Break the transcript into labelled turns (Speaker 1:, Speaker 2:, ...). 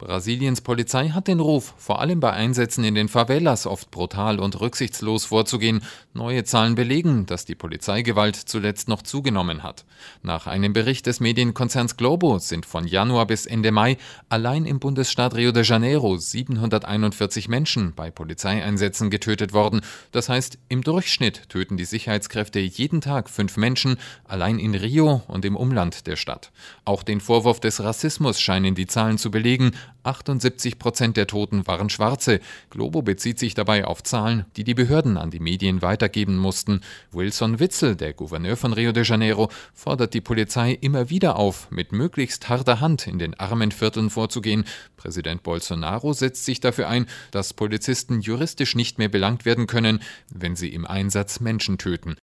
Speaker 1: Brasiliens Polizei hat den Ruf, vor allem bei Einsätzen in den Favelas oft brutal und rücksichtslos vorzugehen. Neue Zahlen belegen, dass die Polizeigewalt zuletzt noch zugenommen hat. Nach einem Bericht des Medienkonzerns Globo sind von Januar bis Ende Mai allein im Bundesstaat Rio de Janeiro 741 Menschen bei Polizeieinsätzen getötet worden. Das heißt, im Durchschnitt töten die Sicherheitskräfte jeden Tag 5 Menschen, allein in Rio und im Umland der Stadt. Auch den Vorwurf des Rassismus scheinen die Zahlen zu belegen. 78% der Toten waren Schwarze. Globo bezieht sich dabei auf Zahlen, die die Behörden an die Medien weitergeben mussten. Wilson Witzel, der Gouverneur von Rio de Janeiro, fordert die Polizei immer wieder auf, mit möglichst harter Hand in den armen Vierteln vorzugehen. Präsident Bolsonaro setzt sich dafür ein, dass Polizisten juristisch nicht mehr belangt werden können, wenn sie im Einsatz Menschen töten.